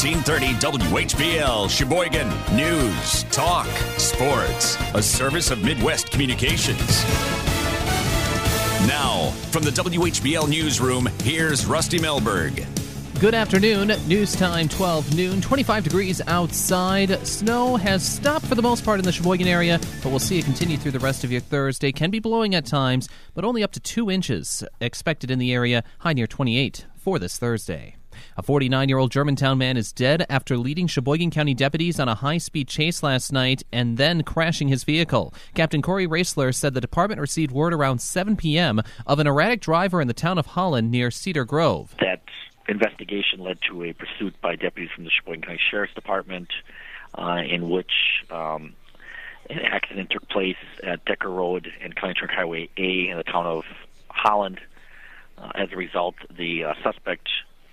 1330 WHBL, Sheboygan. News, talk, sports. A service of Midwest Communications. Now, from the WHBL newsroom, here's Rusty Melberg. Good afternoon. News time, 12 noon, 25 degrees outside. Snow has stopped for the most part in the Sheboygan area, but we'll see it continue through the rest of your Thursday. Can be blowing at times, but only up to 2 inches expected in the area, high near 28 for this Thursday. A 49-year-old Germantown man is dead after leading Sheboygan County deputies on a high-speed chase last night and then crashing his vehicle. Captain Corey Raessler said the department received word around 7 p.m. of an erratic driver in the town of Holland near Cedar Grove. That investigation led to a pursuit by deputies from the Sheboygan County Sheriff's Department in which an accident took place at Decker Road and County Trunk Highway A in the town of Holland. As a result, the suspect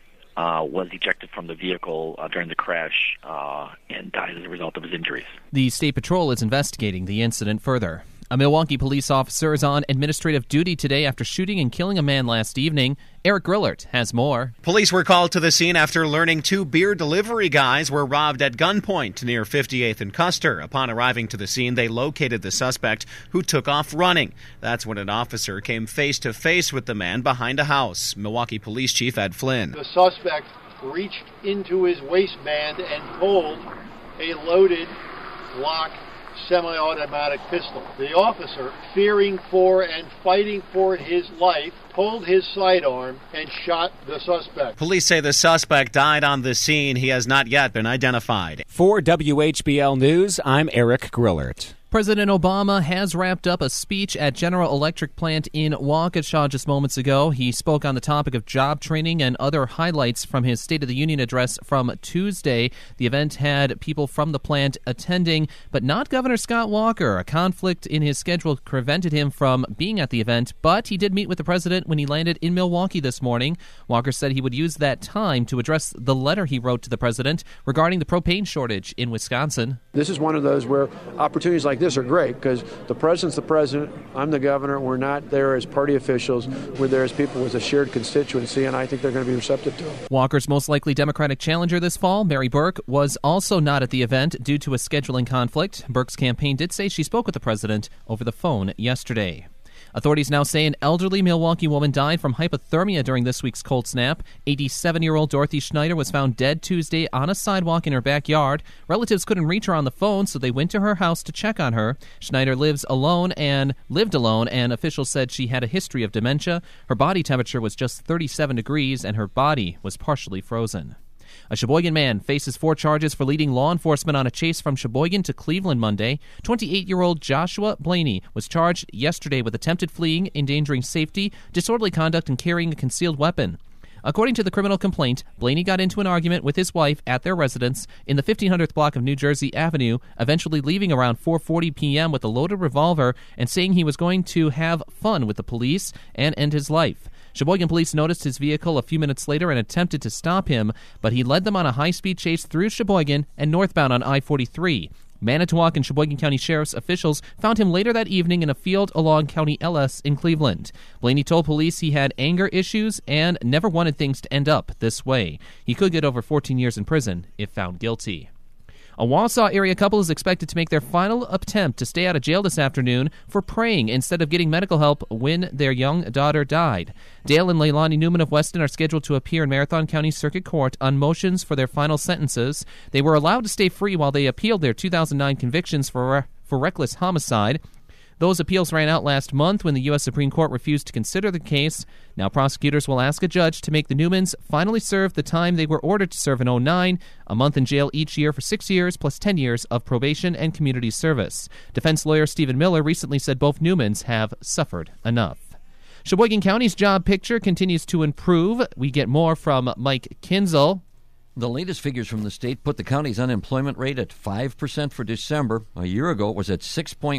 was ejected from the vehicle during the crash and died as a result of his injuries. The State Patrol is investigating the incident further. A Milwaukee police officer is on administrative duty today after shooting and killing a man last evening. Eric Grillert has more. Police were called to the scene after learning 2 beer delivery guys were robbed at gunpoint near 58th and Custer. Upon arriving to the scene, they located the suspect, who took off running. That's when an officer came face-to-face with the man behind a house. Milwaukee Police Chief Ed Flynn. The suspect reached into his waistband and pulled a loaded Glock semi-automatic pistol. The officer, fearing for and fighting for his life, pulled his sidearm and shot the suspect. Police say the suspect died on the scene. He has not yet been identified. For WHBL News, I'm Eric Grillert. President Obama has wrapped up a speech at General Electric plant in Waukesha just moments ago. He spoke on the topic of job training and other highlights from his State of the Union address from Tuesday. The event had people from the plant attending, but not Governor Scott Walker. A conflict in his schedule prevented him from being at the event, but he did meet with the president when he landed in Milwaukee this morning. Walker said he would use that time to address the letter he wrote to the president regarding the propane shortage in Wisconsin. This is one of those where opportunities like this are great because the president's the president, I'm the governor, we're not there as party officials, we're there as people with a shared constituency, and I think they're going to be receptive to it. Walker's most likely Democratic challenger this fall, Mary Burke, was also not at the event due to a scheduling conflict. Burke's campaign did say she spoke with the president over the phone yesterday. Authorities now say an elderly Milwaukee woman died from hypothermia during this week's cold snap. 87-year-old Dorothy Schneider was found dead Tuesday on a sidewalk in her backyard. Relatives couldn't reach her on the phone, so they went to her house to check on her. Schneider lived alone, and officials said she had a history of dementia. Her body temperature was just 37 degrees, and her body was partially frozen. A Sheboygan man faces 4 charges for leading law enforcement on a chase from Sheboygan to Cleveland Monday. 28-year-old Joshua Blaney was charged yesterday with attempted fleeing, endangering safety, disorderly conduct, and carrying a concealed weapon. According to the criminal complaint, Blaney got into an argument with his wife at their residence in the 1500th block of New Jersey Avenue, eventually leaving around 4:40 p.m. with a loaded revolver and saying he was going to have fun with the police and end his life. Sheboygan police noticed his vehicle a few minutes later and attempted to stop him, but he led them on a high-speed chase through Sheboygan and northbound on I-43. Manitowoc and Sheboygan County Sheriff's officials found him later that evening in a field along County LS in Cleveland. Blaney told police he had anger issues and never wanted things to end up this way. He could get over 14 years in prison if found guilty. A Wausau area couple is expected to make their final attempt to stay out of jail this afternoon for praying instead of getting medical help when their young daughter died. Dale and Leilani Newman of Weston are scheduled to appear in Marathon County Circuit Court on motions for their final sentences. They were allowed to stay free while they appealed their 2009 convictions for reckless homicide. Those appeals ran out last month when the U.S. Supreme Court refused to consider the case. Now prosecutors will ask a judge to make the Newmans finally serve the time they were ordered to serve in 2009, a month in jail each year for 6 years, plus 10 years of probation and community service. Defense lawyer Stephen Miller recently said both Newmans have suffered enough. Sheboygan County's job picture continues to improve. We get more from Mike Kinzel. The latest figures from the state put the county's unemployment rate at 5% for December. A year ago, it was at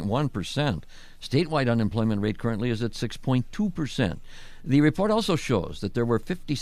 6.1%. Statewide unemployment rate currently is at 6.2%. The report also shows that there were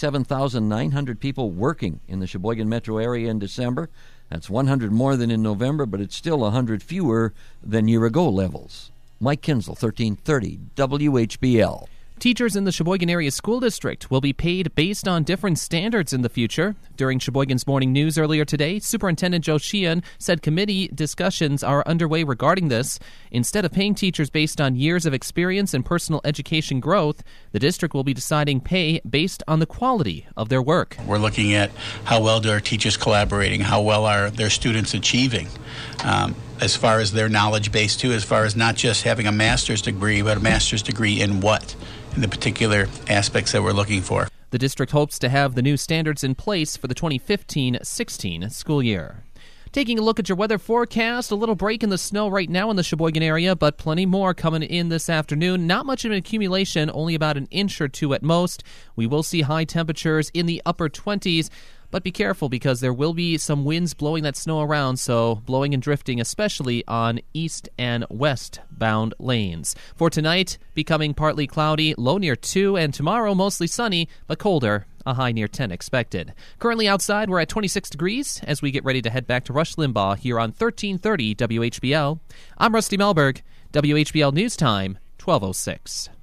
57,900 people working in the Sheboygan metro area in December. That's 100 more than in November, but it's still 100 fewer than year-ago levels. Mike Kinzel, 1330 WHBL. Teachers in the Sheboygan Area School District will be paid based on different standards in the future. During Sheboygan's Morning News earlier today, Superintendent Joe Sheehan said committee discussions are underway regarding this. Instead of paying teachers based on years of experience and personal education growth, the district will be deciding pay based on the quality of their work. We're looking at how well do our teachers collaborating, how well are their students achieving, as far as their knowledge base too, as far as not just having a master's degree, but a master's degree in what? In the particular aspects that we're looking for. The district hopes to have the new standards in place for the 2015-16 school year. Taking a look at your weather forecast, a little break in the snow right now in the Sheboygan area, but plenty more coming in this afternoon. Not much of an accumulation, only about an inch or two at most. We will see high temperatures in the upper 20s. But be careful because there will be some winds blowing that snow around, so blowing and drifting especially on east and westbound lanes. For tonight, becoming partly cloudy, low near 2, and tomorrow mostly sunny, but colder, a high near 10 expected. Currently outside, we're at 26 degrees as we get ready to head back to Rush Limbaugh here on 1330 WHBL. I'm Rusty Melberg, WHBL News Time, 12:06.